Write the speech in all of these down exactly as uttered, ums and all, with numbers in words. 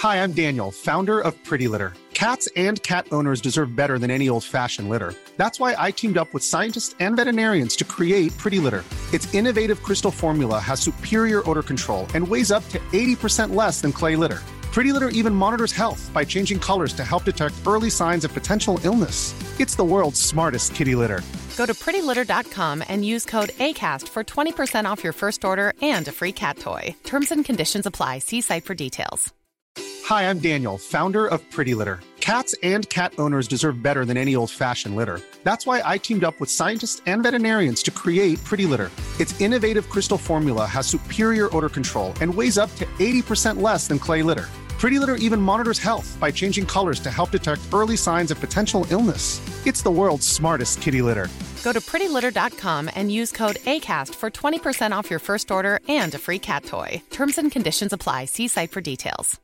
Hi, I'm Daniel, founder of Pretty Litter. Cats and cat owners deserve better than any old-fashioned litter. That's why I teamed up with scientists and veterinarians to create Pretty Litter. Its innovative crystal formula has superior odor control and weighs up to eighty percent less than clay litter. Pretty Litter even monitors health by changing colors to help detect early signs of potential illness. It's the world's smartest kitty litter. Go to pretty litter dot com and use code ACAST for twenty percent off your first order and a free cat toy. Terms and conditions apply. See site for details. Hi, I'm Daniel, founder of Pretty Litter. Cats and cat owners deserve better than any old-fashioned litter. That's why I teamed up with scientists and veterinarians to create Pretty Litter. Its innovative crystal formula has superior odor control and weighs up to eighty percent less than clay litter. Pretty Litter even monitors health by changing colors to help detect early signs of potential illness. It's the world's smartest kitty litter. Go to pretty litter dot com and use code ACAST for twenty percent off your first order and a free cat toy. Terms and conditions apply. See site for details.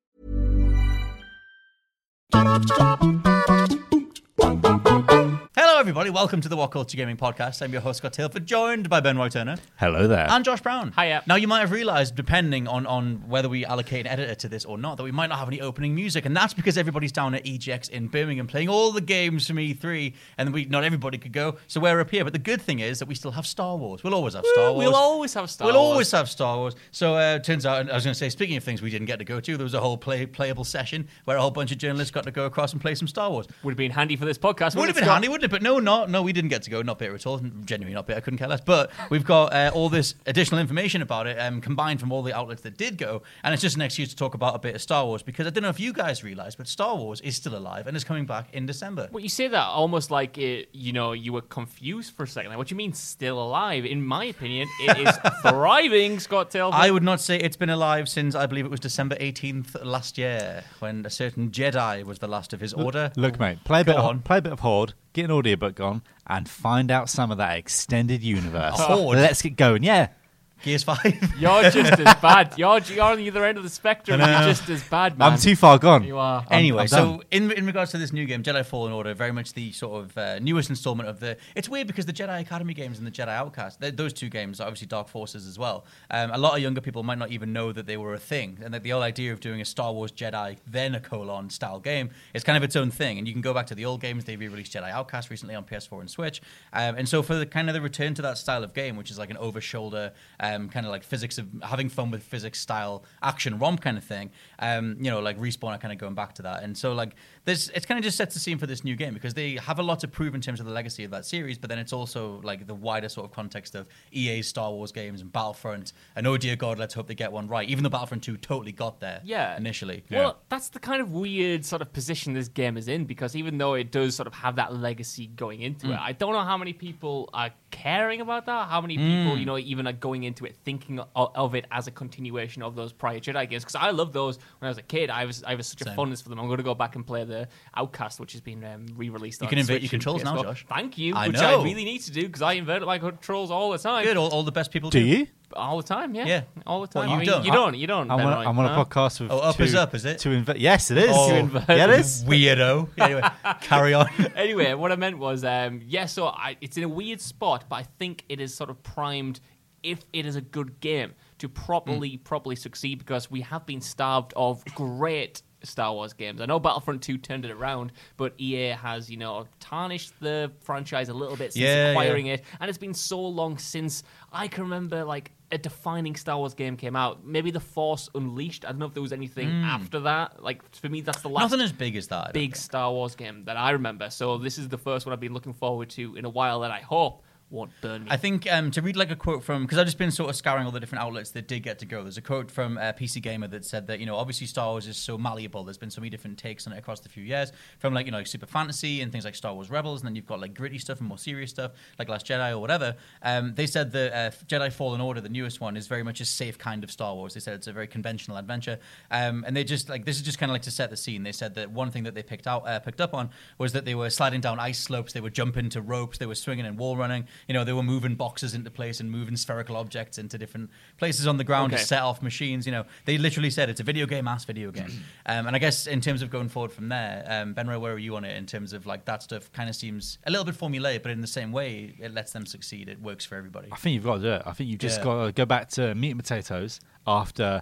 Hello everybody, welcome to the What Culture Gaming Podcast. I'm your host Scott Tilford, joined by Ben Roy Turner. Hello there. And Josh Brown. Hiya. Now you might have realised, depending on, on whether we allocate an editor to this or not, that we might not have any opening music, and that's because everybody's down at E G X in Birmingham playing all the games from E three, and we not everybody could go, so we're up here. But the good thing is that we still have Star Wars. We'll always have Star Wars. We'll always have Star we'll Wars. We'll always have Star Wars. So uh, it turns out, I was going to say, speaking of things we didn't get to go to, there was a whole play, playable session where a whole bunch of journalists got to go across and play some Star Wars. Would have been handy for this podcast. Would have been Scott? handy, wouldn't it? But no, no, no, we didn't get to go. Not bitter at all. Genuinely not bitter. I couldn't care less. But we've got uh, all this additional information about it um, combined from all the outlets that did go. And it's just an excuse to talk about a bit of Star Wars, because I don't know if you guys realised, but Star Wars is still alive and is coming back in December. Well, you say that almost like it, you know, you were confused for a second. Like, what do you mean still alive? In my opinion, it is thriving, Scott Tilford. I would not say it's been alive since, I believe it was December eighteenth last year, when a certain Jedi was the last of his order. Look, mate, play a bit, Go of, on. play a bit of Horde, get an audiobook on, and find out some of that extended universe. Horde? Let's get going. Yeah. Gears five. You're just as bad. You're, you're on the other end of the spectrum. You're just as bad, man. I'm too far gone. You are. I'm- Anyway, I'm so done. in in regards to this new game, Jedi Fallen Order, very much the sort of uh, newest installment of the... It's weird because the Jedi Academy games and the Jedi Outcast, th- those two games are obviously Dark Forces as well. Um, a lot of younger people might not even know that they were a thing, and that the whole idea of doing a Star Wars Jedi, then a colon style game, is kind of its own thing. And you can go back to the old games. They re-released Jedi Outcast recently on P S four and Switch. Um, and so for the kind of the return to that style of game, which is like an over-shoulder, um, kind of like physics of having fun with physics style action romp kind of thing, um, you know, like Respawn are kind of going back to that. And so like there's, it's kind of just sets the scene for this new game, because they have a lot to prove in terms of the legacy of that series, but then it's also like the wider sort of context of E A's Star Wars games and Battlefront, and oh dear God, let's hope they get one right, even though Battlefront two totally got there Yeah. initially. Well, that's the kind of weird sort of position this game is in, because even though it does sort of have that legacy going into it, I don't know how many people are caring about that, how many people, you know, even are going into it thinking of, of it as a continuation of those prior Jedi games, because I loved those when I was a kid. I was I was such Same. a fondness for them. I'm going to go back and play the Outcast, which has been um, re-released You on can invert Switch your controls and now, P S four. Josh. Thank you, I which know. I really need to do, because I invert my controls all the time. Good, all, all the best people do. Do you? All the time, yeah. Yeah. All the time. Well, you I mean, don't. You don't. You don't. I'm Ben on, Roy, I'm on a huh? podcast with Oh, Up two, is Up, is it? To inv- yes, it is. Oh, To invert. Yeah, it is. Weirdo. Anyway, carry on. Anyway, what I meant was, um, yeah, so I, it's in a weird spot, but I think it is sort of primed, if it is a good game, to properly, mm. properly succeed, because we have been starved of great Star Wars games. I know Battlefront two turned it around, but E A has, you know, tarnished the franchise a little bit since Yeah, acquiring yeah. it, and it's been so long since I can remember, like, a defining Star Wars game came out. Maybe The Force Unleashed. I don't know if there was anything Mm. after that. Like, for me, that's the last Nothing as big as that. I don't big think. Star Wars game that I remember. So this is the first one I've been looking forward to in a while that I hope won't burn me. I think um, to read like a quote from, because I've just been sort of scouring all the different outlets that did get to go. There's a quote from uh, P C Gamer that said that, you know, obviously Star Wars is so malleable. There's been so many different takes on it across the few years, from like, you know, like super fantasy and things like Star Wars Rebels, and then you've got like gritty stuff and more serious stuff like Last Jedi or whatever. Um, they said that uh, Jedi Fallen Order, the newest one, is very much a safe kind of Star Wars. They said it's a very conventional adventure, um, and they just like this is just kind of like to set the scene. They said that one thing that they picked out, uh, picked up on, was that they were sliding down ice slopes, they were jumping to ropes, they were swinging and wall running. You know, they were moving boxes into place and moving spherical objects into different places on the ground Okay. to set off machines. You know, they literally said it's a video game, ass video game. um, and I guess in terms of going forward from there, um, Ben Roy, where are you on it in terms of like that stuff? Kind of seems a little bit formulaic, but in the same way, it lets them succeed. It works for everybody. I think you've got to do it. I think you've just Yeah. got to go back to meat and potatoes after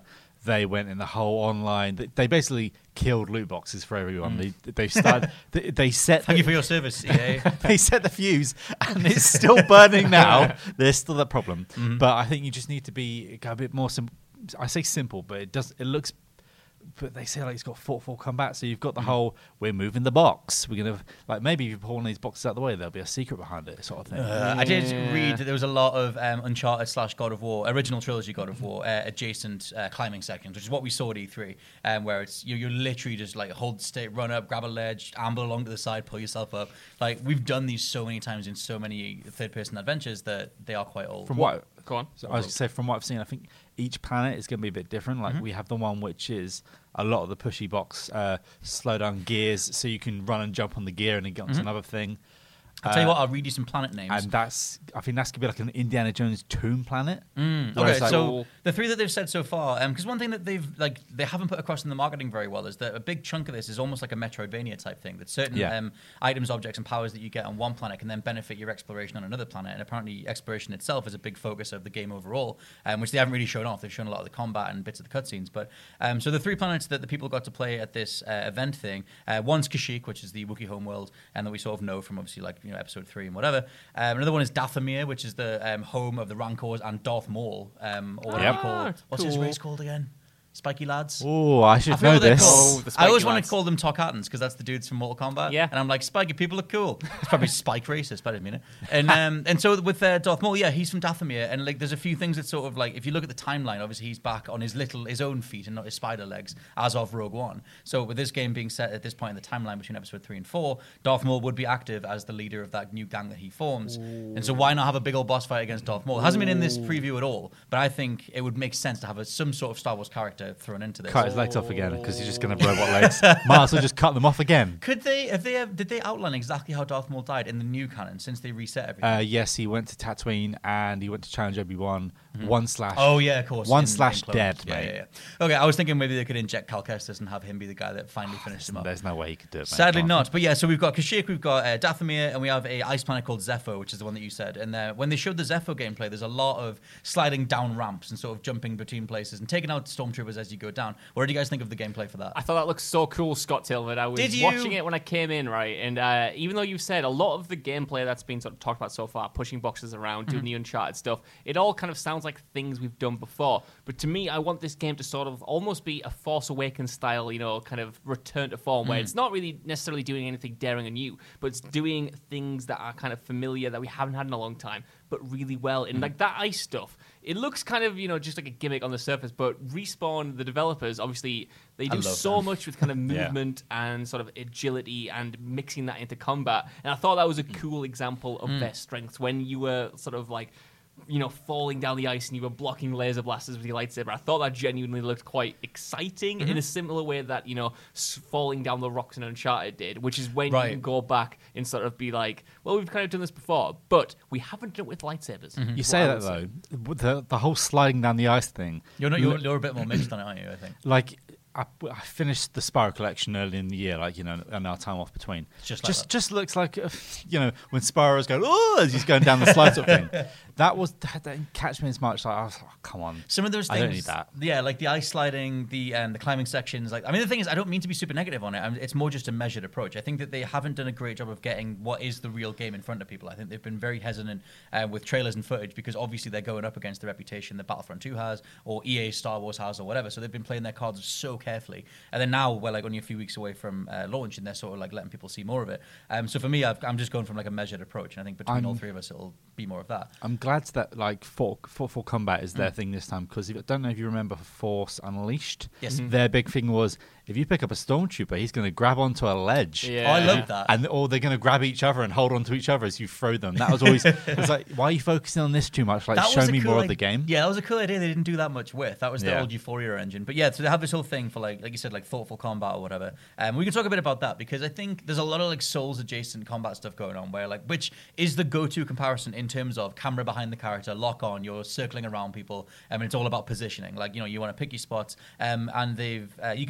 they went in the whole online. They, they basically killed loot boxes for everyone. Mm. They they started. they, they set. Thank the, you for your service, E A. They set the fuse, and it's still burning now. There's still that problem, Mm-hmm. but I think you just need to be a bit more simple. I say simple, but it does. It looks. But they say like it's got thoughtful combat, so you've got the mm. whole we're moving the box. We're gonna like maybe if you pull one of these boxes out of the way, there'll be a secret behind it, sort of thing. Uh, I did read that there was a lot of um, Uncharted slash God of War, original trilogy God of War, uh, adjacent uh, climbing sections, which is what we saw at E three, um, where it's you you literally just like hold state, run up, grab a ledge, amble along to the side, pull yourself up. Like we've done these so many times in so many third person adventures that they are quite old. From what? Go on. So I was going to say, from what I've seen, I think each planet is going to be a bit different. Like mm-hmm. we have the one which is a lot of the pushy box, uh, slow down gears, so you can run and jump on the gear and then get onto mm-hmm. another thing. I'll uh, tell you what, I'll read you some planet names. And that's, I think that's going to be like an Indiana Jones tomb planet. Mm. Okay, like, so the three that they've said so far, because um, one thing that they've like they haven't put across in the marketing very well is that a big chunk of this is almost like a Metroidvania type thing. That certain yeah. um, items, objects, and powers that you get on one planet can then benefit your exploration on another planet. And apparently, exploration itself is a big focus of the game overall, um, which they haven't really shown off. They've shown a lot of the combat and bits of the cutscenes. But um, so the three planets that the people got to play at this uh, event thing, uh, one's Kashyyyk, which is the Wookiee homeworld, and that we sort of know from obviously like you know episode three and whatever. Um, another one is Dathomir, which is the um, home of the Rancors and Darth Maul, um, or whatever yep. you call it. What's cool. his race called again? Spiky Lads? Oh, I should I know this. Oh, the I always lads. want to call them Tarkatans because that's the dudes from Mortal Kombat. Yeah. And I'm like, spiky people are cool. It's probably Spike racist, but I didn't mean it. And um, and so with uh, Darth Maul, yeah, he's from Dathomir. And like, there's a few things that sort of like, if you look at the timeline, obviously he's back on his little, his own feet and not his spider legs as of Rogue One. So with this game being set at this point in the timeline between episode three and four, Darth Maul would be active as the leader of that new gang that he forms. Ooh. And so why not have a big old boss fight against Darth Maul? It hasn't been in this preview at all, but I think it would make sense to have a, some sort of Star Wars character thrown into this. Cut his legs off again. Because he's just going to have robot legs. Might as well just cut them off again. Could they? Have they? Did they outline exactly how Darth Maul died in the new canon since they reset everything? Uh, yes, he went to Tatooine and he went to challenge Obi-Wan. Mm-hmm. One slash. Oh yeah, of course. One in, slash in dead. Yeah, mate. yeah, yeah. Okay, I was thinking maybe they could inject Cal Kestis and have him be the guy that finally oh, finished him up. There's no way he could do it. Mate. Sadly not. But yeah, so we've got Kashyyyk, we've got uh, Dathomir, and we have a ice planet called Zepho, which is the one that you said. And uh, when they showed the Zepho gameplay, there's a lot of sliding down ramps and sort of jumping between places and taking out stormtroopers as you go down. What did you guys think of the gameplay for that? I thought that looked so cool, Scott Tilford. I was Did you? watching it when I came in, right? And uh, even though you said a lot of the gameplay that's been sort of talked about so far, pushing boxes around, doing mm-hmm. the Uncharted stuff, it all kind of sounds like things we've done before. But to me, I want this game to sort of almost be a Force Awakens style, you know, kind of return to form, mm. where it's not really necessarily doing anything daring and new, but it's doing things that are kind of familiar that we haven't had in a long time, but really well. And mm. like that ice stuff, it looks kind of, you know, just like a gimmick on the surface, but Respawn, the developers, obviously, they do so them. much with kind of movement yeah. and sort of agility and mixing that into combat. And I thought that was a cool example of mm. their strengths when you were sort of like, you know, falling down the ice and you were blocking laser blasters with your lightsaber. I thought that genuinely looked quite exciting mm-hmm. in a similar way that, you know, falling down the rocks in Uncharted did, which is when right. you can go back and sort of be like, well, we've kind of done this before, but we haven't done it with lightsabers. Mm-hmm. You say that, though. The, the whole sliding down the ice thing. You're, not, you're, you're a bit more mixed on it, aren't you, I think? Like... I, I finished the Spyro collection early in the year, like, you know, and our time off between. It's just like just, that. just looks like, uh, you know, when Spyro's going, oh, as he's going down the slide sort of thing. That was, that didn't catch me as much. Like, I was like, oh, come on. Some of those things. I don't need that. Yeah, like the ice sliding, the um, the climbing sections. Like, I mean, the thing is, I don't mean to be super negative on it. I mean, it's more just a measured approach. I think that they haven't done a great job of getting what is the real game in front of people. I think they've been very hesitant uh, with trailers and footage because obviously they're going up against the reputation that Battlefront two has or E A Star Wars has or whatever. So they've been playing their cards so carefully. And then now we're like only a few weeks away from uh, launch and they're sort of like letting people see more of it. Um, so for me, I've, I'm just going from like a measured approach. And I think between I'm, all three of us, it'll be more of that. I'm glad that like Thoughtful Combat is their mm. thing this time because I don't know if you remember Force Unleashed. Yes. Mm-hmm. Their big thing was if you pick up a stormtrooper, he's going to grab onto a ledge. Yeah. Oh, I love that. And or they're going to grab each other and hold onto each other as you throw them. That was always it was like, why are you focusing on this too much? Like, that show me cool, more like, of the game. Yeah, that was a cool idea. They didn't do that much with. That was the yeah. old Euphoria engine. But yeah, so they have this whole thing for like, like you said, like thoughtful combat or whatever. Um, we can talk a bit about that because I think there's a lot of like Souls adjacent combat stuff going on where like, which is the go-to comparison in terms of camera behind the character, lock on, you're circling around people. I mean, it's all about positioning. Like, you know, you want to pick your spots. Um, and they've, uh, you can see in the gameplay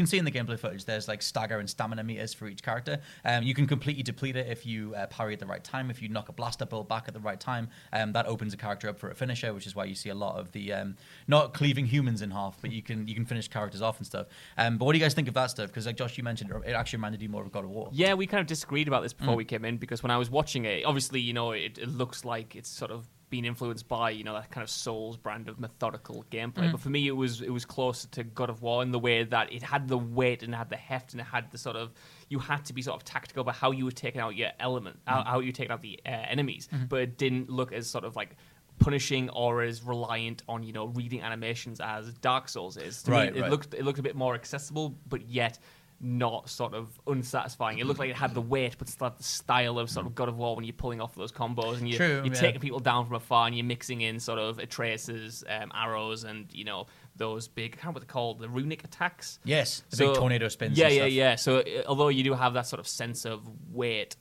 gameplay footage, there's like stagger and stamina meters for each character. Um, you can completely deplete it if you uh, parry at the right time. If you knock a blaster bolt back at the right time, um, that opens a character up for a finisher, which is why you see a lot of the um, not cleaving humans in half, but you can you can finish characters off and stuff. Um, but what do you guys think of that stuff? Because like Josh, you mentioned, it actually reminded you more of God of War. Yeah, we kind of disagreed about this before Mm. we came in, because when I was watching it, obviously, you know, it, it looks like it's sort of been influenced by, you know, that kind of Souls brand of methodical gameplay. Mm. But for me, it was it was closer to God of War in the way that it had the weight and it had the heft and it had the sort of, you had to be sort of tactical about how you were taking out your element, Mm. how, how you were taking out the uh, enemies. Mm-hmm. But it didn't look as sort of like punishing or as reliant on, you know, reading animations as Dark Souls is. To Right, me, it right. looked it looked a bit more accessible, but yet not sort of unsatisfying. It looked like it had the weight, but still had the style of sort of God of War when you're pulling off those combos and you're, True, you're yeah. taking people down from afar and you're mixing in sort of Atreus's um, arrows and, you know, those big, I can't remember what they're called, the runic attacks. Yes, the So- big tornado spins. Yeah, and yeah, stuff. yeah. So uh, although you do have that sort of sense of weight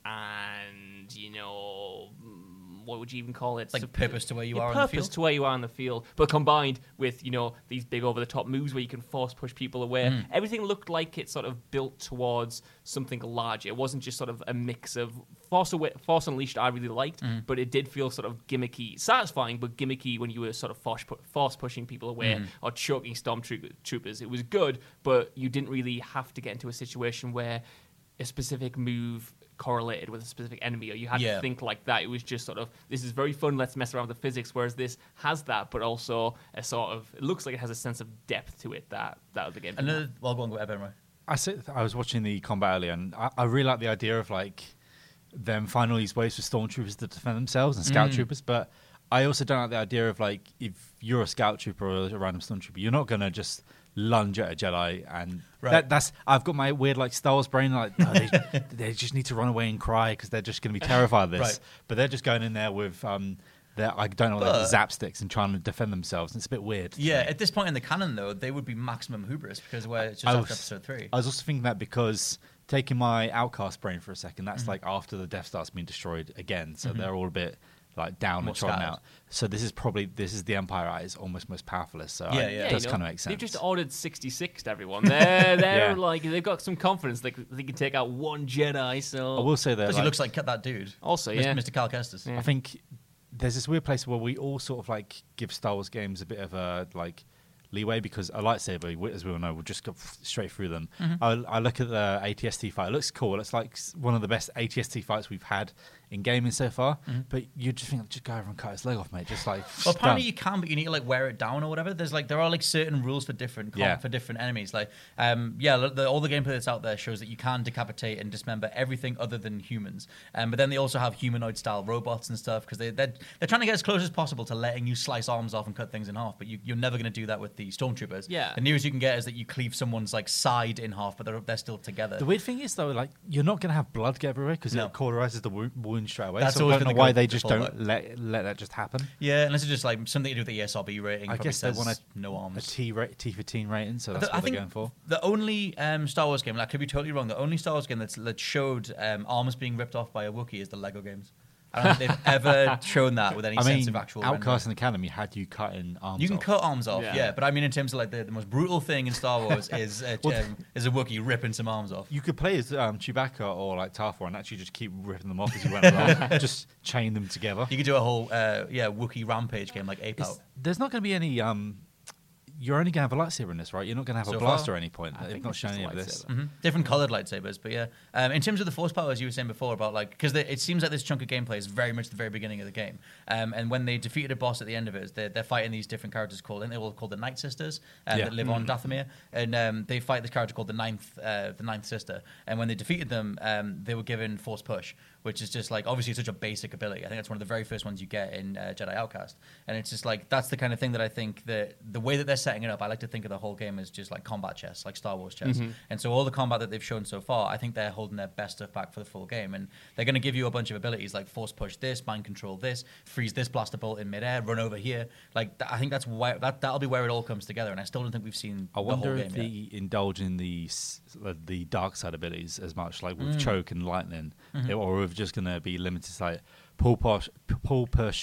and, you know, mm, what would you even call it? Like So- purpose to where you yeah, are on the purpose field. to where you are on the field, but combined with, you know, these big over-the-top moves where you can force push people away. Mm. Everything looked like it sort of built towards something larger. It wasn't just sort of a mix of Force, Awa- Force Unleashed I really liked, Mm. but it did feel sort of gimmicky, satisfying, but gimmicky when you were sort of force, pu- force pushing people away Mm. or choking stormtroopers. It was good, but you didn't really have to get into a situation where a specific move correlated with a specific enemy, or you had Yeah. to think like that. It was just sort of, this is very fun, let's mess around with the physics, whereas this has that, but also a sort of, it looks like it has a sense of depth to it that that other game didn't have. Another, well, go on, go ahead, Benro. I said I was watching the combat earlier, and I, I really like the idea of like them finding all these ways for stormtroopers to defend themselves and scout Mm. troopers. But I also don't like the idea of like if you're a scout trooper or a random stormtrooper, you're not gonna just lunge at a Jedi, and Right. that, that's I've got my weird like Star Wars brain like oh, they, they just need to run away and cry because they're just gonna be terrified of this. Right. But they're just going in there with um. Their, I don't know, But- like zap sticks and trying to defend themselves. It's a bit weird. to Yeah, me. at this point in the canon, though, they would be maximum hubris because we're just I after was- episode three. I was also thinking that because taking my Outcast brain for a second, Mm-hmm. that's like after the Death Star's been destroyed again, so they're all a bit like down More and trodden scattered. out. So this is probably this is the Empire at its almost most powerful. So Yeah, I- yeah. it Yeah, does you know, kind of make sense. They've just ordered sixty-six to everyone. They're, they're Yeah. like, they've got some confidence. Like, they can take out one Jedi, so... I will say that Because like, he looks like that dude. Also, Mister yeah. Mister Cal Kestis. Yeah. I think there's this weird place where we all sort of like give Star Wars games a bit of a like leeway because a lightsaber, we- as we all know, will just go f- straight through them. Mm-hmm. I, I look at the A T S T fight; it looks cool. It's like s- one of the best A T S T fights we've had in gaming so far. But you just think, just go over and cut his leg off, mate. Just like Mm-hmm. Well, just apparently done. you can, but you need to like wear it down or whatever. There's like there are like certain rules for different com- Yeah. for different enemies. Like, um, yeah, the, the, all the gameplay that's out there shows that you can decapitate and dismember everything other than humans. Um, but then they also have humanoid style robots and stuff because they they're, they're trying to get as close as possible to letting you slice arms off and cut things in half. But you, you're never going to do that with the stormtroopers. Yeah. The nearest you can get is that you cleave someone's like side in half, but they're they're still together. The weird thing is though, like you're not going to have blood get everywhere because No. it cauterizes the wo- wound straight away. That's so I always don't know gonna why go they the just full don't way. let let that just happen. Yeah, unless it's just like something to do with the E S R B rating. I probably guess they says want a, no a arms. T ra- T for teen rating, so that's The- what I they're think going for. the only um, Star Wars game, and I could be totally wrong, the only Star Wars game that's, that showed um, arms being ripped off by a Wookiee is the Lego games. I don't think they've ever shown that with any I sense mean, of actual Outcast rendering. and Academy had you cutting arms. You can off. cut arms off, Yeah. yeah. But I mean, in terms of like the, the most brutal thing in Star Wars is uh, Well, um, is a Wookiee ripping some arms off. You could play as um, Chewbacca or like Tarfor and actually just keep ripping them off as you went along. Just chain them together. You could do a whole uh, yeah Wookiee rampage game like Ape It's- Out. there's not going to be any. Um, you're only going to have a lightsaber in this, right? You're not going to have So a far. blaster at any point. I They've think not it's shown just any a of this. lightsaber. hmm Different colored lightsabers, but yeah. Um, in terms of the force powers, you were saying before about like because it seems like this chunk of gameplay is very much the very beginning of the game. Um, and when they defeated a boss at the end of it, they're, they're fighting these different characters called, I think they're all called the Night Sisters uh, Yeah. that live on Dathomir, and um, they fight this character called the Ninth, uh, the Ninth Sister. And when they defeated them, um, they were given Force Push, which is just like obviously such a basic ability. I think that's one of the very first ones you get in uh, Jedi Outcast, and it's just like that's the kind of thing that I think that the way that they're setting it up, I like to think of the whole game as just like combat chess, like Star Wars chess. And so all the combat that they've shown so far, I think they're holding their best stuff back for the full game, and they're going to give you a bunch of abilities like Force Push this, Mind Control this, freeze this blaster bolt in midair, run over here. Like th- I think that's why that that'll be where it all comes together, and I still don't think we've seen I the wonder whole if game they yet. indulge in the s- uh, the dark side abilities as much, like Mm. with choke and lightning, Mm-hmm. or if we're just going to be limited to like pull push, pull push,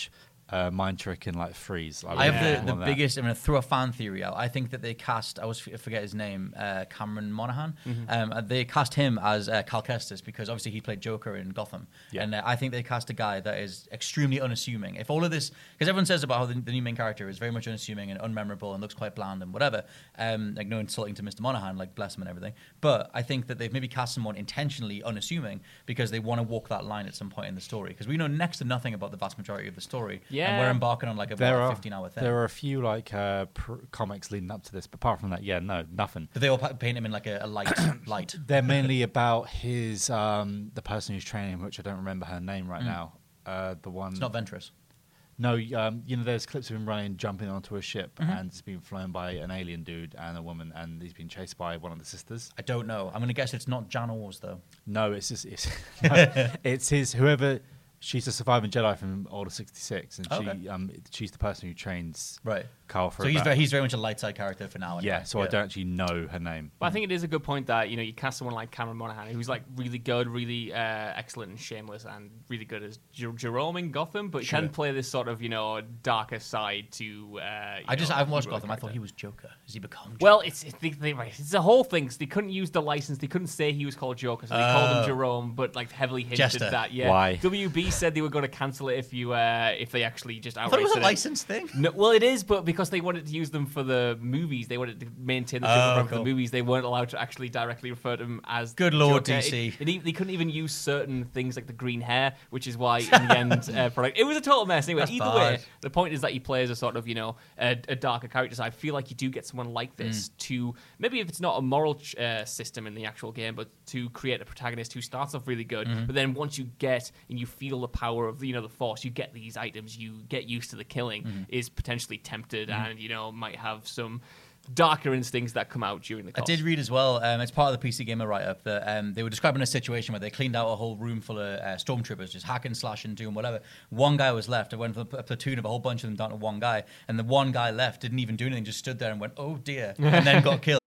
uh, mind trick and like freeze. I have Yeah. the, the biggest. I'm going to throw a fan theory out. I think that they cast. I always f- forget his name. Uh, Cameron Monaghan. Mm-hmm. Um, uh, they cast him as uh, Cal Kestis because obviously he played Joker in Gotham. Yeah. And uh, I think they cast a guy that is extremely unassuming. If all of this, because everyone says about how the, the new main character is very much unassuming and unmemorable and looks quite bland and whatever. Um, like no insulting to Mister Monaghan, like bless him and everything. But I think that they've maybe cast someone intentionally unassuming because they want to walk that line at some point in the story. Because we know next to nothing about the vast majority of the story. Yeah. And we're embarking on like a There what, are fifteen hour thing. there are a few like uh, pr- comics leading up to this, but apart from that, yeah, no, nothing. But they all pa- paint him in like a, a light light. They're mainly about his um, the person who's training him, which I don't remember her name right now. Uh, the one. It's not Ventress. No, um, you know, there's clips of him running, jumping onto a ship, and it's been flown by an alien dude and a woman, and he's been chased by one of the sisters. I don't know. I'm going to guess it's not Jan Ors, though. No, it's just it's, no, it's his whoever. She's a surviving Jedi from Order sixty-six, and Okay. she um, she's the person who trains Right. Carl for So he's about- very, he's very much a light side character for now. Anyway. yeah. So I don't actually know her name. But I think it is a good point that you know you cast someone like Cameron Monaghan, who's like really good, really uh, excellent and shameless, and really good as Jer- Jerome in Gotham, but Sure. can play this sort of you know darker side to. Uh, you I just know, I haven't watched hero Gotham. I thought character. he was Joker. Has he become Joker? Well, it's it's the, the, right, it's the whole thing. 'Cause they couldn't use the license. They couldn't say he was called Joker, so they called him Oh. Jerome, but like heavily hinted Jester. that. Yeah. Why? W B said they were going to cancel it if you uh, if they actually just I thought outright it was a said licensed thing. No, well, it is, but because they wanted to use them for the movies, they wanted to maintain the Oh, Joker brand for cool. the movies. They weren't allowed to actually directly refer to him as Good Lord, Joker. D C. It, it, e- they couldn't even use certain things like the green hair, which is why in the end, uh, product it was a total mess. Anyway, That's either bad. way, the point is that he plays a sort of you know a, a darker character. So I feel like you do get someone like this Mm. to maybe if it's not a moral ch- uh, system in the actual game, but to create a protagonist who starts off really good, Mm-hmm. but then once you get and you feel the power of you know the Force, you get these items, you get used to the killing, Mm-hmm. is potentially tempted and you know might have some darker instincts that come out during the I course. did read as well. Um, it's part of the P C Gamer write-up that um, they were describing a situation where they cleaned out a whole room full of uh, stormtroopers, just hacking, slashing, doing whatever. One guy was left. It went from a platoon of a whole bunch of them down to one guy, and the one guy left didn't even do anything, just stood there and went, "Oh dear," and then got killed.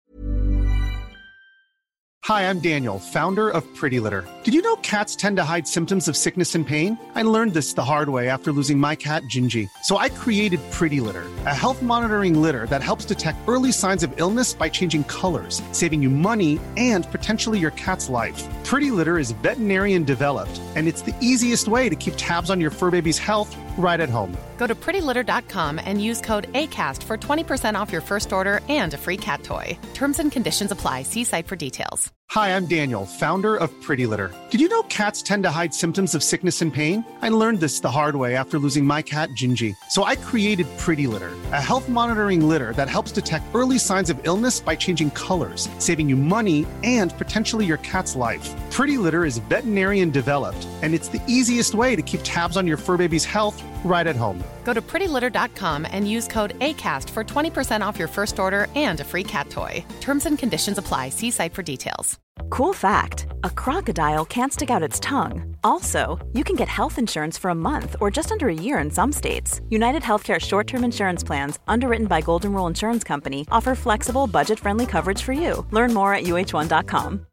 Hi, I'm Daniel, founder of Pretty Litter. Did you know cats tend to hide symptoms of sickness and pain? I learned this the hard way after losing my cat, Gingy. So I created Pretty Litter, a health monitoring litter that helps detect early signs of illness by changing colors, saving you money and potentially your cat's life. Pretty Litter is veterinarian developed, and it's the easiest way to keep tabs on your fur baby's health right at home. Go to pretty litter dot com and use code ACAST for twenty percent off your first order and a free cat toy. Terms and conditions apply. See site for details. Hi, I'm Daniel, founder of Pretty Litter. Did you know cats tend to hide symptoms of sickness and pain? I learned this the hard way after losing my cat, Gingy. So I created Pretty Litter, a health monitoring litter that helps detect early signs of illness by changing colors, saving you money and potentially your cat's life. Pretty Litter is veterinarian developed, and it's the easiest way to keep tabs on your fur baby's health right at home. Go to pretty litter dot com and use code ACAST for twenty percent off your first order and a free cat toy. Terms and conditions apply. See site for details. Cool fact, a crocodile can't stick out its tongue. Also, you can get health insurance for a month or just under a year in some states. United Healthcare short-term insurance plans, underwritten by Golden Rule Insurance Company, offer flexible, budget-friendly coverage for you. Learn more at U H one dot com.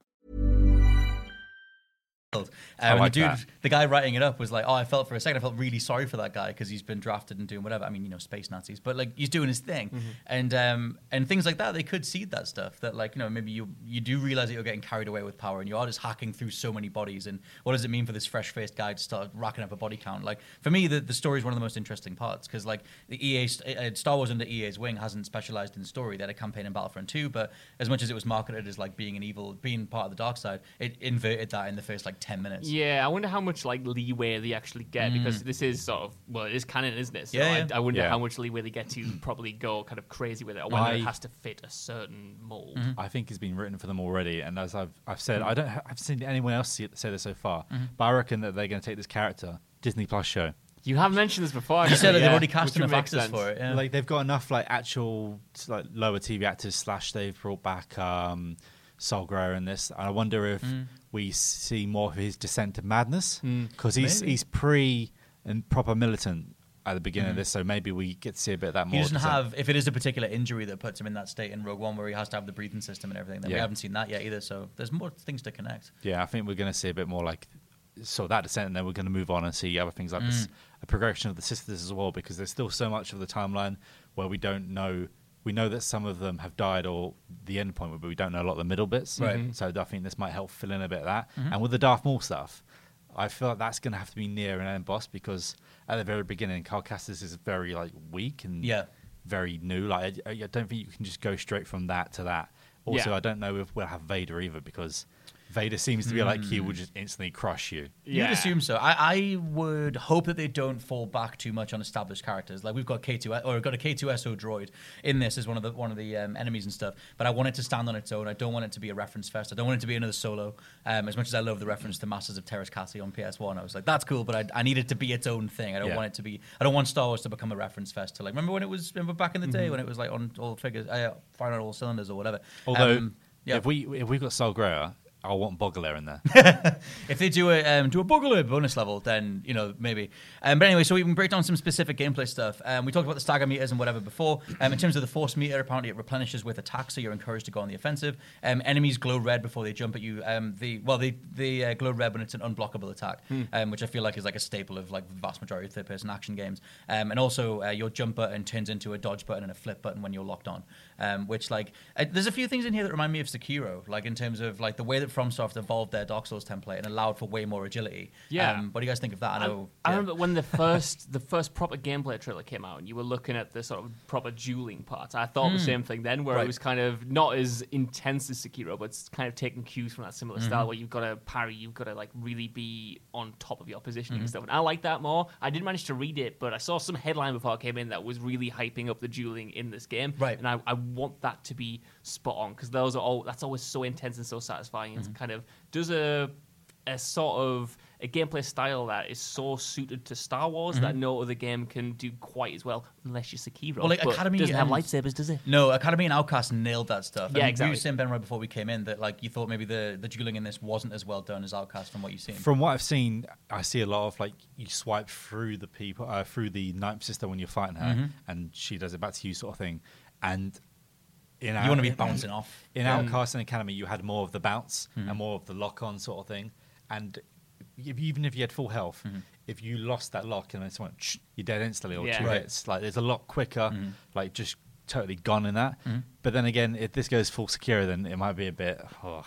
Um, I and like the dude, that. the guy writing it up was like, "Oh, I felt for a second, I felt really sorry for that guy because he's been drafted and doing whatever. I mean, you know, space Nazis, but like he's doing his thing, Mm-hmm. and um, and things like that. They could seed that stuff. That like you know maybe you you do realize that you're getting carried away with power, and you are just hacking through so many bodies. And what does it mean for this fresh-faced guy to start racking up a body count? Like for me, the the story is one of the most interesting parts because like the E A st- uh, Star Wars under E A's wing hasn't specialized in story. They had a campaign in Battlefront two, but as much as it was marketed as like being an evil, being part of the dark side, it inverted that in the first like ten minutes. Yeah, I wonder how much like leeway they actually get because this is sort of well, it is canon, isn't it? So Yeah, yeah. I, I wonder Yeah. how much leeway they get to probably go kind of crazy with it, or whether I- it has to fit a certain mold. I think it's been written for them already, and as I've I've said, I don't ha- I've seen anyone else see it, say this so far, but I reckon that they're going to take this character Disney Plus show. You have mentioned this before. You said that actually, they've yeah, already cast which would enough make actors sense. for it. Yeah. Like they've got enough like actual like lower T V actors. Slash, they've brought back um, Saul Guerrero in this. And I wonder if we see more of his descent to madness because he's Maybe. he's pre and proper militant at the beginning of this, so maybe we get to see a bit of that more. He doesn't descent. have, if it is a particular injury that puts him in that state in Rogue One where he has to have the breathing system and everything, then we Yeah. haven't seen that yet either. So there's more things to connect. Yeah, I think we're going to see a bit more like sort of that descent, and then we're going to move on and see other things like this, a progression of the sisters as well, because there's still so much of the timeline where we don't know. We know that some of them have died or the end point, but we don't know a lot of the middle bits. Right. Mm-hmm. So I think this might help fill in a bit of that. Mm-hmm. And with the Darth Maul stuff, I feel like that's going to have to be near an end boss, because at the very beginning, Cal Kestis is very like weak and yeah. very new. Like I, I don't think you can just go straight from that to that. Also, yeah. I don't know if we'll have Vader either, because Vader seems to be like he will just instantly crush you. Yeah. You'd assume so. I, I would hope that they don't fall back too much on established characters. Like we've got K two, or we've got a K two S O droid in this as one of the one of the um, enemies and stuff. But I want it to stand on its own. I don't want it to be a reference fest. I don't want it to be another Solo. Um, as much as I love the reference to Masters of Terras Cassie on P S one, I was like, that's cool, but I, I need it to be its own thing. I don't yeah. want it to be. I don't want Star Wars to become a reference fest to like. Remember when it was? Remember back in the day mm-hmm. when it was like on all triggers, uh, firing on all cylinders or whatever. Although um, yeah. if we if we've got Saw Gerrera, I want Boggler in there. If they do a um, do a Boggler bonus level, then you know maybe. Um, but anyway, so we can break down some specific gameplay stuff. Um, we talked about the stagger meters and whatever before. Um, in terms of the force meter, apparently it replenishes with attack, so you're encouraged to go on the offensive. Um, enemies glow red before they jump at you. Um, the well, they they uh, glow red when it's an unblockable attack, hmm. um, which I feel like is like a staple of like the vast majority of third-person action games. Um, and also uh, your jump button turns into a dodge button and a flip button when you're locked on. Um, which like uh, there's a few things in here that remind me of Sekiro, like in terms of like the way that FromSoft evolved their Dark Souls template and allowed for way more agility. Yeah. Um, what do you guys think of that? I know. I, I yeah. remember when the first the first proper gameplay trailer came out, and you were looking at the sort of proper dueling part. I thought mm. the same thing then, where right. it was kind of not as intense as Sekiro, but it's kind of taking cues from that similar mm-hmm. style, where you've got to parry, you've got to like really be on top of your positioning mm-hmm. and stuff. And I like that more. I didn't manage to read it, but I saw some headline before I came in that was really hyping up the dueling in this game. Right. And I, I want that to be spot on, because those are all that's always so intense and so satisfying. Mm-hmm. It's kind of does a a sort of a gameplay style that is so suited to Star Wars mm-hmm. that no other game can do quite as well, unless you're Sekiro. Well, like but Academy doesn't have and- lightsabers, does it? No, Academy and Outcast nailed that stuff. Yeah, and exactly. You were saying, Ben, right before we came in, that like you thought maybe the, the dueling in this wasn't as well done as Outcast from what you've seen. From what I've seen, I see a lot of like you swipe through the people uh, through the Night Sister when you're fighting her, mm-hmm. and she does it back to you, sort of thing. And in you want to be bouncing off. In um, Outcast and Academy, you had more of the bounce mm-hmm. and more of the lock-on sort of thing. And if, even if you had full health, mm-hmm. if you lost that lock and then someone, shh, you're dead instantly or yeah. two right. hits. Like there's a lot quicker, mm-hmm. like just totally gone in that. Mm-hmm. But then again, if this goes full Sekiro, then it might be a bit. Oh.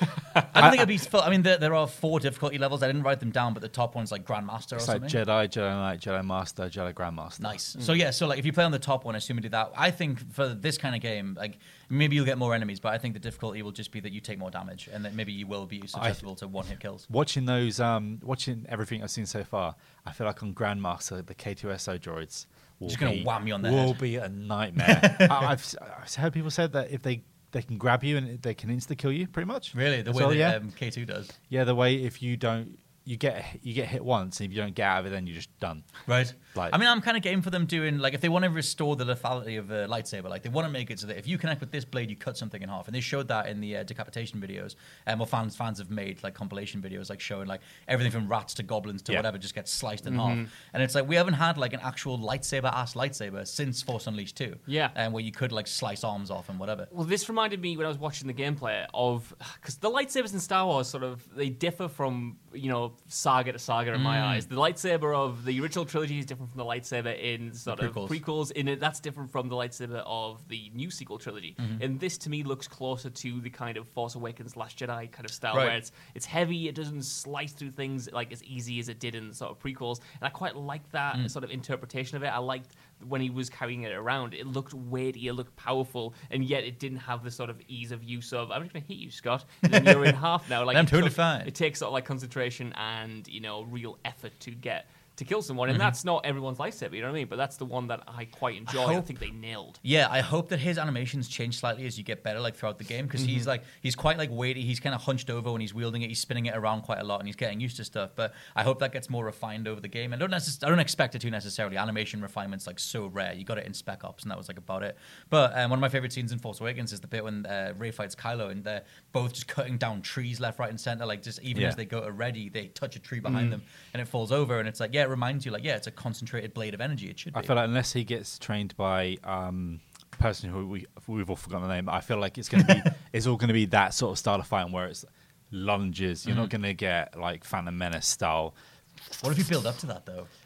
I don't think it'd be full. I mean, there, there are four difficulty levels. I didn't write them down, but the top one's like Grandmaster or it's something. Like Jedi, Jedi Knight, Jedi Master, Jedi Grandmaster. Nice. Mm. So yeah, so like if you play on the top one, assume you do that. I think for this kind of game, like maybe you'll get more enemies, but I think the difficulty will just be that you take more damage, and that maybe you will be susceptible to one hit kills. Watching those, um, watching everything I've seen so far, I feel like on Grandmaster, the K two S O droids. Just going to wham you on the will head. be a nightmare. I, I've, I've heard people said that if they, they can grab you and they can insta kill you, pretty much. Really, the way so, that yeah. um, K two does. Yeah, the way if you don't, you get you get hit once, and if you don't get out of it, then you're just done. Right. Like, I mean, I'm kind of game for them doing like if they want to restore the lethality of a lightsaber, like they want to make it so that if you connect with this blade, you cut something in half. And they showed that in the uh, decapitation videos. Um, well, fans fans have made like compilation videos like showing like everything from rats to goblins to yeah. whatever just gets sliced in mm-hmm. half. And it's like we haven't had like an actual lightsaber ass lightsaber since Force Unleashed two. Yeah. And um, where you could like slice arms off and whatever. Well, this reminded me when I was watching the gameplay of because the lightsabers in Star Wars sort of they differ from you know saga to saga in my Mm. eyes. The lightsaber of the original trilogy is different from the lightsaber in sort The of prequels. prequels. In it, that's different from the lightsaber of the new sequel trilogy. Mm-hmm. And this to me looks closer to the kind of Force Awakens, Last Jedi kind of style, Right. where it's it's heavy. It doesn't slice through things like as easy as it did in sort of prequels. And I quite like that Mm. sort of interpretation of it. I liked when he was carrying it around. It looked weighty, it looked powerful, and yet it didn't have the sort of ease of use of I'm just going to hit you, Scott. And then you're in half now. Like I'm it totally took- fine. It takes sort of like concentration and you know real effort to get to kill someone, and Mm-hmm. that's not everyone's lightsaber. You know what I mean? But that's the one that I quite enjoy. I, hope- think they nailed. Yeah, I hope that his animations change slightly as you get better, like throughout the game, because he's like he's quite like weighty. He's kind of hunched over when he's wielding it. He's spinning it around quite a lot, and he's getting used to stuff. But I hope that gets more refined over the game. And I don't necess- I don't expect it to necessarily. Animation refinement's like so rare. You got it in Spec Ops, and that was like about it. But um, one of my favorite scenes in Force Awakens is the bit when uh, Rey fights Kylo, and they're both just cutting down trees left, right, and center. Like just even Yeah. as they go to ready, they touch a tree behind them, and it falls over. And it's like yeah, it reminds you like yeah, it's a concentrated blade of energy. It should be. I feel like unless he gets trained by um, a person who we, we've all forgotten the name, I feel like it's going to be it's all going to be that sort of style of fighting where it's lunges. You're Mm-hmm. not going to get like Phantom Menace style. What if you build up to that though?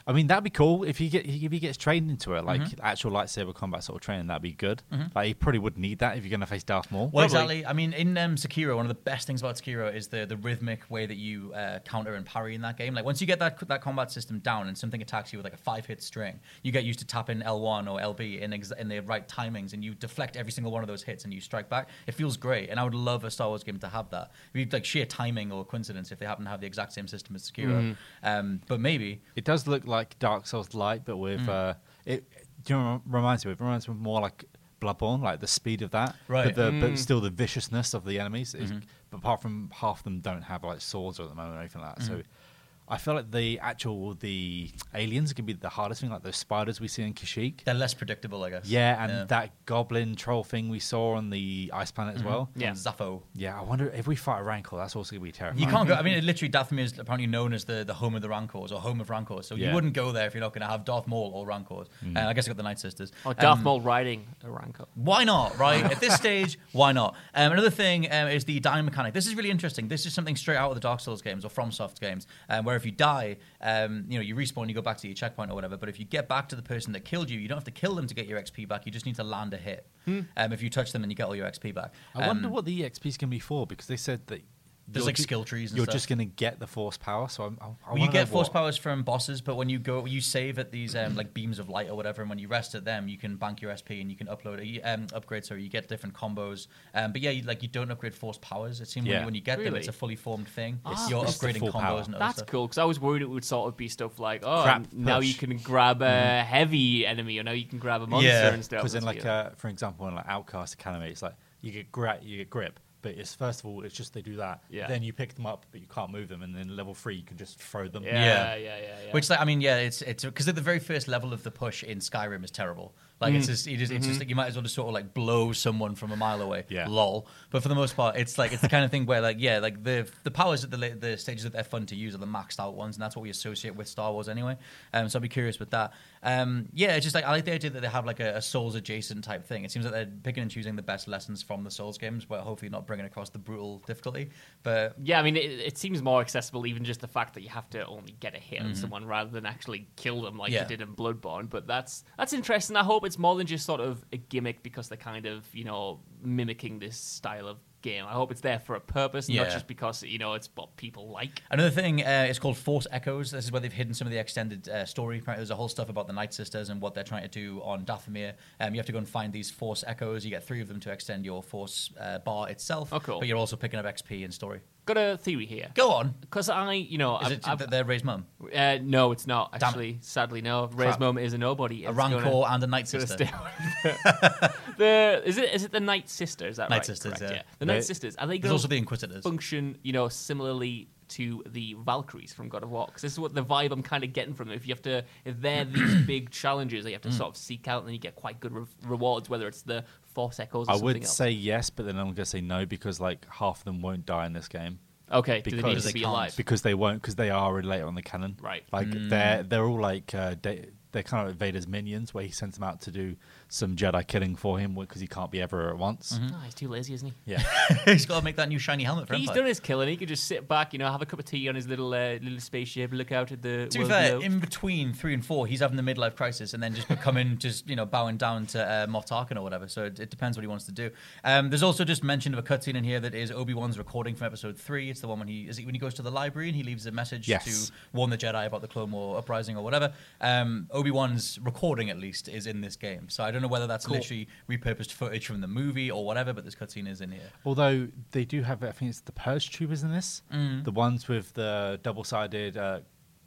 I mean, that'd be cool if he get if he gets trained into it, like Mm-hmm. actual lightsaber combat sort of training. That'd be good. Like he probably would need that if you're going to face Darth Maul. Well, Probably. exactly. I mean, in um, Sekiro, one of the best things about Sekiro is the the rhythmic way that you uh, counter and parry in that game. Like once you get that that combat system down and something attacks you with like a five hit string, you get used to tapping L one or L B in ex- in the right timings, and you deflect every single one of those hits and you strike back. It feels great, and I would love a Star Wars game to have that. It'd be like sheer timing or coincidence if they happen to have the exact same system as Sekiro. Um, but maybe. It does look like Dark Souls Light, but with uh, it. Do you know what it reminds me of? It reminds me more like Bloodborne, like the speed of that, Right. But, the, but still the viciousness of the enemies. Is, but apart from half of them don't have like swords at the moment or anything like that. So I feel like the actual the aliens can be the hardest thing, like those spiders we see in Kashyyyk. They're less predictable, I guess. Yeah, and that goblin troll thing we saw on the ice planet as well. Yeah. And Zaffo. Yeah, I wonder if we fight a Rancor, that's also gonna be terrifying. You can't go. I mean, it literally, Dathomir is apparently known as the, the home of the Rancors or home of Rancors. So Yeah. you wouldn't go there if you're not going to have Darth Maul or Rancors. And I guess I got the Night Sisters. Or Darth Um, Maul riding a Rancor. Why not, right? At this stage, why not? Um, another thing um, is the dying mechanic. This is really interesting. This is something straight out of the Dark Souls games or FromSoft games, um, where if you die, um, you know, you respawn, you go back to your checkpoint or whatever. But if you get back to the person that killed you, you don't have to kill them to get your X P back. You just need to land a hit. Um, if you touch them, then you get all your X P back. I wonder Um, what the E X P is going to be for, because they said that There's, you're like, ju- skill trees and You're stuff. just going to get the force power, so I'm, I, I Well, you wanna get know force what. powers from bosses, but when you go, you save at these um, like beams of light or whatever, and when you rest at them, you can bank your S P and you can upload, a, um, upgrade. So you get different combos. Um, but yeah, you, like you don't upgrade force powers. It seems when, Yeah. you, when you get them, Really? it's a fully formed thing. Ah. You're It's the upgrading full combos power. and other That's stuff. cool, because I was worried it would sort of be stuff like, oh, Crap now push. you can grab a heavy enemy, or now you can grab a monster Yeah. and stuff. Because in That's like, weird. uh, for example, in like Outcast Academy, it's like you get gra- you get grip, but it's first of all it's just they do that. Yeah. Then you pick them up, but you can't move them, and then level three you can just throw them. yeah, Yeah. yeah, yeah, yeah. Which, like, I mean, yeah, it's it's because at the very first level of the push in Skyrim is terrible. Like Mm. it's just, it is, it's Mm-hmm. just like you might as well just sort of like blow someone from a mile away. Yeah. Lol. But for the most part, it's like it's the kind of thing where like yeah, like the the powers at the la- the stages that they're fun to use are the maxed out ones, and that's what we associate with Star Wars anyway. Um, so I'd be curious with that. Um, yeah, it's just like I like the idea that they have like a, a Souls adjacent type thing. It seems like they're picking and choosing the best lessons from the Souls games, but hopefully not bringing across the brutal difficulty. But Yeah, I mean, it, it seems more accessible, even just the fact that you have to only get a hit Mm-hmm. on someone rather than actually kill them like Yeah. you did in Bloodborne. But that's that's interesting. I hope it's more than just sort of a gimmick because they're kind of, you know, mimicking this style of game. I hope it's there for a purpose, Yeah. not just because, you know, it's what people like. Another thing uh, is called Force Echoes. This is where they've hidden some of the extended uh, story. Apparently there's a whole stuff about the Night Sisters and what they're trying to do on Dathomir. Um, you have to go and find these Force Echoes. You get three of them to extend your Force uh, bar itself. Oh, cool. But you're also picking up X P in story. Got a theory here. Go on. Because I, you know, Is I've, it I've- that they're Ray's mum? uh, no, it's not Damn it. actually. Sadly, no. Ray's Crap. mum is a nobody. A It's Rancor gonna- and a Night it's gonna Sister. stay with the is it is it the Night Sisters? Is that Night right? Sisters, Correct, yeah. The They- Night Sisters. Are they There's going also to the Inquisitors. function, you know, similarly to the Valkyries from God of War? Because this is what the vibe I'm kind of getting from them. If you have to, if they're these big challenges that you have Mm. to sort of seek out, and then you get quite good re- rewards, whether it's the Force Echoes or I something would else. say yes, but then I'm going to say no because like half of them won't die in this game. Okay, do they need because to they be can't. alive? Because they won't, because they are later on the canon. Right. Like Mm. they're they're all like uh, they, they're kind of like Vader's minions, where he sends them out to do some Jedi killing for him because he can't be everywhere at once. Oh, he's too lazy, isn't he? Yeah. He's got to make that new shiny helmet for He's Empire. done his killing. He could just sit back, you know, have a cup of tea on his little uh, little spaceship, look out at the To be world fair, below. in between three and four, he's having the midlife crisis and then just becoming, just, you know, bowing down to uh, Moff Tarkin or whatever. So it, it depends what he wants to do. Um, there's also just mention of a cutscene in here that is Obi-Wan's recording from episode three. It's the one when he is it when he goes to the library and he leaves a message Yes. to warn the Jedi about the Clone War uprising or whatever. Um, Obi-Wan's recording, at least, is in this game. So I don't know whether that's literally repurposed footage from the movie or whatever, but this cutscene is in here. Although they do have, I think it's the Purge Troopers in this, Mm. the ones with the double-sided. Uh,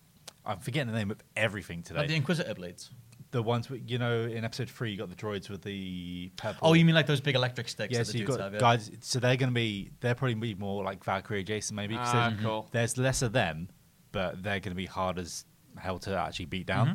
I'm forgetting the name of everything today. Like the Inquisitor blades. the ones with, you know, in episode three, you got the droids with the purple. Oh, you mean like those big electric sticks Yeah, that so the you've dudes got have? Yeah. guys. So they're going to be, they're probably be more like Valkyrie adjacent, maybe. 'cause Ah, there's, cool. there's less of them, but they're going to be hard as hell to actually beat down.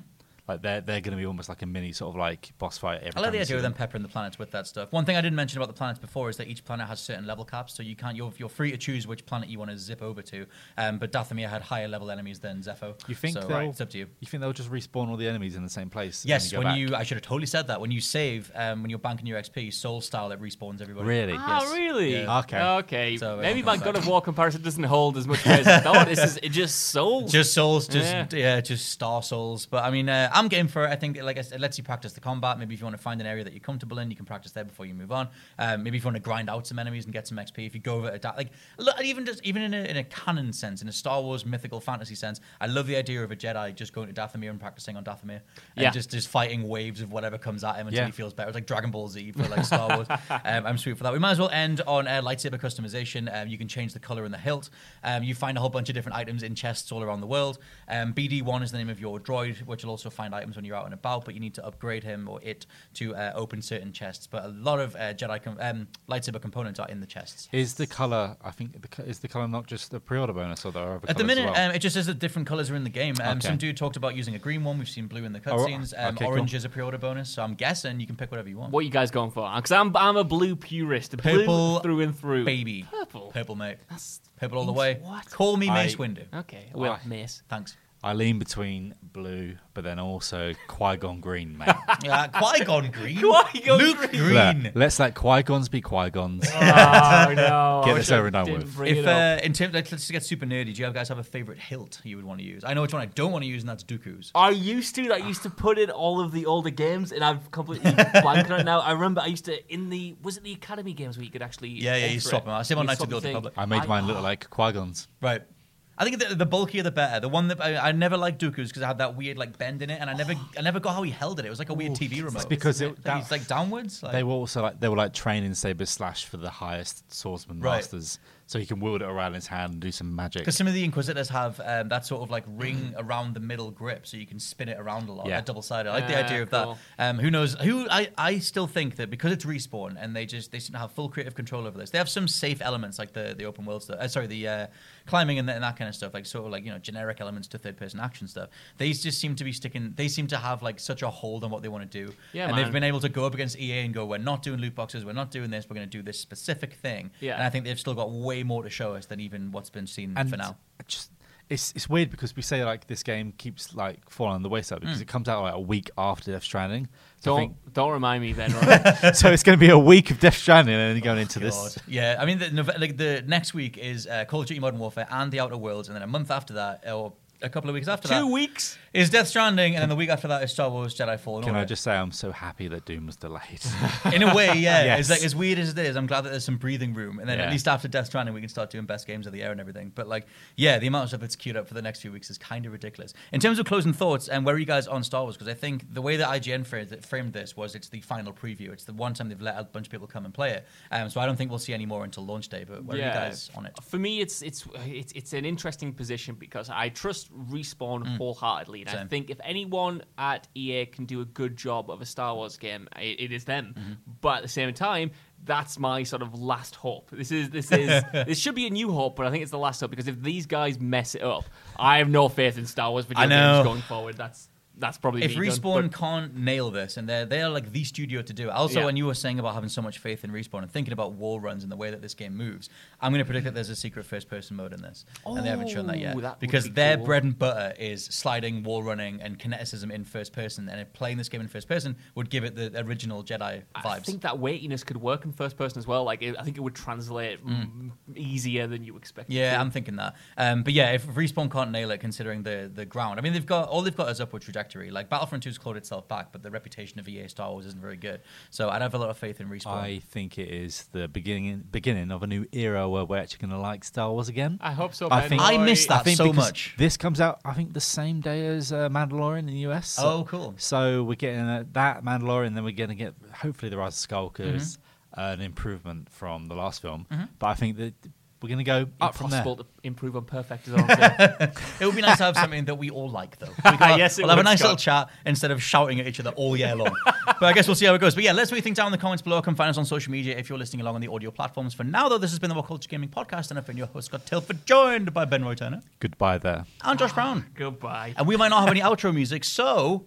like they're they're going to be almost like a mini sort of like boss fight. Every I like time the you idea see of them them. peppering the planets with that stuff. One thing I didn't mention about the planets before is that each planet has certain level caps, so you can't. You're, you're free to choose which planet you want to zip over to. Um, but Dathomir had higher level enemies than Zepho. You think so, they'll? right, it's up to you. You think they'll just respawn all the enemies in the same place? Yes, go when back? you, I should have totally said that. When you save, um, when you're banking your X P, Soul style, it respawns everybody. Really? Ah, Yes. really? Yeah. Okay. Okay. So, uh, Maybe I'll my come God back. of War comparison doesn't hold as much weight as I thought. This is it just souls. Just souls, just Yeah. yeah. just star souls. But I mean, uh, I'm game for it. I think, like I said, it lets you practice the combat. Maybe if you want to find an area that you're comfortable in, you can practice there before you move on. Um, maybe if you want to grind out some enemies and get some X P, if you go over a da- like look, even just even in a, in a canon sense, in a Star Wars mythical fantasy sense, I love the idea of a Jedi just going to Dathomir and practicing on Dathomir, and Yeah. just just fighting waves of whatever comes at him until Yeah. he feels better. It's like Dragon Ball Z for like Star Wars. um, I'm sweet for that. We might as well end on uh, lightsaber customization. Um, you can change the color and the hilt. Um, you find a whole bunch of different items in chests all around the world. Um, B D one is the name of your droid, which will also find items when you're out and about, but you need to upgrade him or it to uh, open certain chests. But a lot of uh, Jedi com- um, lightsaber components are in the chests. Is the color? I think the, co- is the color not just a pre-order bonus, or there are other At the colours as minute, well? um, it just says that different colors are in the game. Um, Okay. Some dude talked about using a green one. We've seen blue in the Oh, cutscenes. Um, okay, orange cool. is a pre-order bonus, so I'm guessing you can pick whatever you want. What are you guys going for? Because I'm I'm a blue purist, a blue Purple through and through. Baby. Purple. Purple, mate. That's Purple all the way. What? Call me Mace I- Windu. Okay. Well, Why? miss. Thanks. I lean between blue, but then also Qui-Gon Green, mate. Yeah, Qui-Gon Green. Qui-Gon Luke Green. Green. Look, let's let Qui-Gons be Qui-Gons. Oh no! Get I this wish I over and done didn't with. bring If it up. uh, in terms, let's, let's get super nerdy. Do you guys have a favorite hilt you would want to use? I know which one I don't want to use, and that's Dooku's. I used to. I used to put in all of the older games, and I've completely blanked on it now. I remember I used to in the was it the Academy games where you could actually Yeah, yeah, you alter swap it? them out. Same on You Knights swap of the Old thing. Republic. I made I- mine look like Qui-Gons. Right. I think the, the bulkier the better. The one that I, I never liked Dooku's because it had that weird like bend in it, and I never I never got how he held it. It was like a weird T V remote. It's because it, Like, that, he's like downwards. Like, they were also like they were like training saber slash for the highest swordsman Right. masters, so he can wield it around his hand and do some magic. Because some of the Inquisitors have um, that sort of like ring around the middle grip, so you can spin it around a lot. Yeah. Yeah. Double sided. I like the Ah, idea of cool. that. Um, who knows? Who I, I still think that because it's Respawn and they just they seem to have full creative control over this. They have some safe elements like the the open world stuff. Uh, sorry, the uh, climbing and, the, and that kind of stuff. Like sort of like you know generic elements to third person action stuff. They just seem to be sticking. They seem to have like such a hold on what they want to do. Yeah, and man. they've been able to go up against E A and go, we're not doing loot boxes. We're not doing this. We're going to do this specific thing. Yeah. And I think they've still got way more to show us than even what's been seen and for now. I just it's it's weird because we say like this game keeps like falling on the wayside because it comes out like a week after Death Stranding. So, I Don't don't remind me then. Right? think, so it's going to be a week of Death Stranding and then going into God. this. Yeah, I mean, the, Nove- like the next week is uh, Call of Duty Modern Warfare and The Outer Worlds, and then a month after that, or a couple of weeks after that, Two weeks. is Death Stranding, and then the week after that is Star Wars Jedi Fallen Can I Order. just say I'm so happy that Doom was delayed? In a way, yeah. Yes. It's like as weird as it is, I'm glad that there's some breathing room, and then Yeah. at least after Death Stranding, we can start doing best games of the year and everything. But like, yeah, the amount of stuff that's queued up for the next few weeks is kind of ridiculous. In terms of closing thoughts, and where are you guys on Star Wars? Because I think the way that I G N framed, it, framed this was it's the final preview. It's the one time they've let a bunch of people come and play it. Um, so I don't think we'll see any more until launch day. But where are you guys on it? For me, it's it's it's it's an interesting position because I trust Respawn wholeheartedly, and I Same. think if anyone at E A can do a good job of a Star Wars game, it, it is them. Mm-hmm. But at the same time, that's my sort of last hope. This is this is this should be a new hope, but I think it's the last hope because if these guys mess it up, I have no faith in Star Wars video I know. games going forward. That's that's probably If me done, Respawn but- can't nail this, and they're they're like the studio to do it. Also, Yeah. when you were saying about having so much faith in Respawn and thinking about wall runs and the way that this game moves, I'm going to predict that there's a secret first-person mode in this, and they haven't shown that yet Oh, that would because be their cool. bread and butter is sliding, wall running, and kineticism in first person. And if playing this game in first person would give it the original Jedi vibes. I think that weightiness could work in first person as well. Like it, I think it would translate mm. easier than you expect. it Yeah, to. I'm thinking that. Um, but yeah, if Respawn can't nail it, considering the the ground, I mean, they've got all they've got is upward trajectory. Like Battlefront two's clawed itself back, but the reputation of E A Star Wars isn't very good. So I'd have a lot of faith in Respawn. I think it is the beginning beginning of a new era where we're actually going to like Star Wars again. I hope so. I Ben think- I Roy. miss that I think so because much. This comes out, I think, the same day as uh, Mandalorian in the U S. So, Oh, cool. So we're getting uh, that Mandalorian, then we're going to get hopefully the Rise of Skywalker's Mm-hmm. uh, an improvement from the last film. But I think that we're going to go up from there. Impossible to improve on perfect as well. It would be nice to have something that we all like, though. We can, Yes, it we'll have a would, nice Scott. little chat instead of shouting at each other all year long. But I guess we'll see how it goes. But yeah, let's know what you think down in the comments below. Come find us on social media if you're listening along on the audio platforms. For now, though, this has been the What Culture Gaming Podcast, and I've been your host, Scott Tilford, joined by Ben Roy Turner Goodbye there. and Josh Brown. Goodbye. And we might not have any outro music, so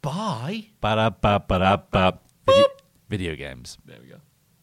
Bye. Ba-da-ba-ba-da-ba. Video, video games. There we go.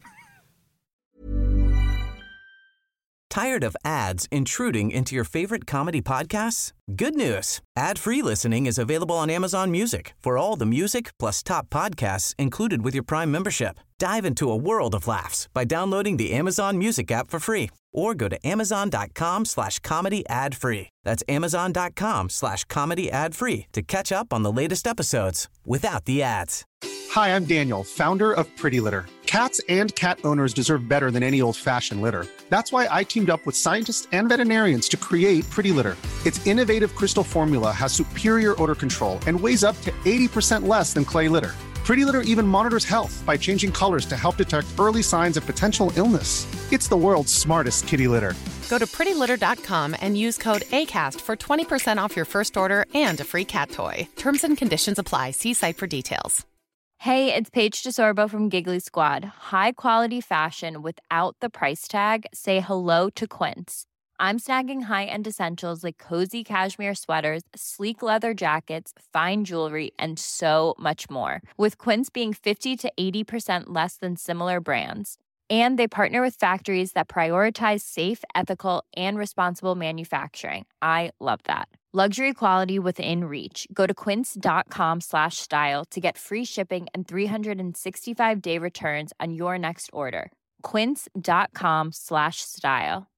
Tired of ads intruding into your favorite comedy podcasts? Good news. Ad-free listening is available on Amazon Music for all the music plus top podcasts included with your Prime membership. Dive into a world of laughs by downloading the Amazon Music app for free or go to amazon.com slash comedy ad free. That's amazon.com slash comedy ad free to catch up on the latest episodes without the ads. Hi, I'm Daniel, founder of Pretty Litter. Cats and cat owners deserve better than any old-fashioned litter. That's why I teamed up with scientists and veterinarians to create Pretty Litter. Its innovative crystal formula has superior odor control and weighs up to eighty percent less than clay litter. Pretty Litter even monitors health by changing colors to help detect early signs of potential illness. It's the world's smartest kitty litter. Go to pretty litter dot com and use code ACAST for twenty percent off your first order and a free cat toy. Terms and conditions apply. See site for details. Hey, it's Paige DeSorbo from Giggly Squad. High quality fashion without the price tag. Say hello to Quince. I'm snagging high-end essentials like cozy cashmere sweaters, sleek leather jackets, fine jewelry, and so much more. With Quince being fifty to eighty percent less than similar brands. And they partner with factories that prioritize safe, ethical, and responsible manufacturing. I love that. Luxury quality within reach. Go to quince.com slash style to get free shipping and three sixty-five day returns on your next order. Quince.com slash style.